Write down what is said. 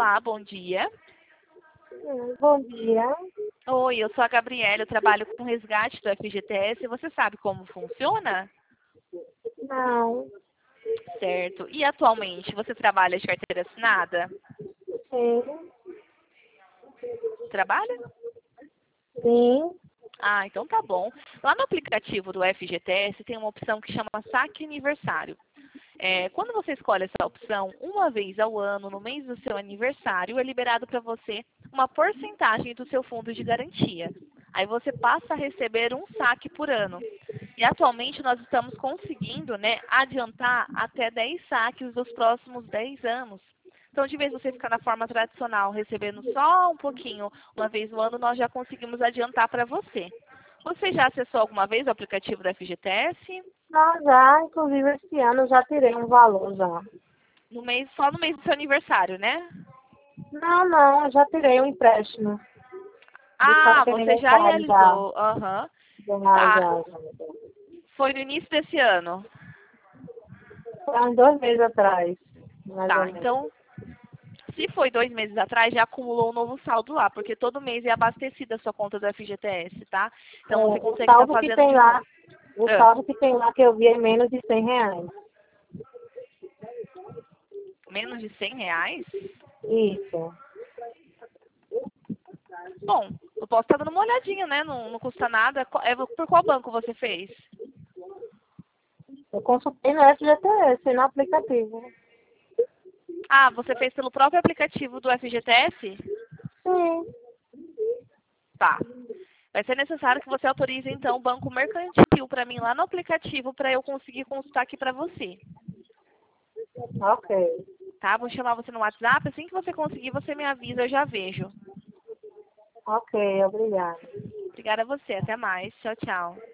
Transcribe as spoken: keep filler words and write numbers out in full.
Olá, bom dia. Hum, Bom dia. Oi, eu sou a Gabriela, eu trabalho com resgate do F G T S. Você sabe como funciona? Não. Certo. E atualmente, você trabalha de carteira assinada? Sim. Trabalha? Sim. Ah, então tá bom. Lá no aplicativo do F G T S tem uma opção que chama Saque Aniversário. É, quando você escolhe essa opção, uma vez ao ano, no mês do seu aniversário, é liberado para você uma porcentagem do seu fundo de garantia. Aí você passa a receber um saque por ano. E atualmente nós estamos conseguindo, né, adiantar até dez saques dos próximos dez anos. Então, de vez você ficar na forma tradicional, recebendo só um pouquinho uma vez no ano, nós já conseguimos adiantar para você. Você já acessou alguma vez o aplicativo da F G T S? Ah, já, inclusive esse ano eu já tirei um valor já. No mês, só no mês do seu aniversário, né? Não, não, eu já tirei um empréstimo de Ah, saque você já aniversário já. realizou. Aham. Já, Tá. já, já. Foi no início desse ano. Foi uns dois meses atrás, mais ou Tá. menos. Então, se foi dois meses atrás, já acumulou um novo saldo lá, porque todo mês é abastecida a sua conta do F G T S, tá? É, Então você o consegue estar saldo que fazendo tem de lá, novo. o Ah, saldo que tem lá que eu vi é menos de cem reais. menos de cem reais? Isso. Bom, eu posso estar dando uma olhadinha, né? Não, não custa nada. Qual- é, por qual banco você fez? Eu consultei no F G T S, no aplicativo. Ah, você fez pelo próprio aplicativo do F G T S? Sim. Tá. Vai ser necessário que você autorize, então, o Banco Mercantil para mim lá no aplicativo para eu conseguir consultar aqui para você. Ok. Tá? Vou chamar você no WhatsApp. Assim que você conseguir, você me avisa, eu já vejo. Ok, obrigada. Obrigada a você. Até mais. Tchau, tchau.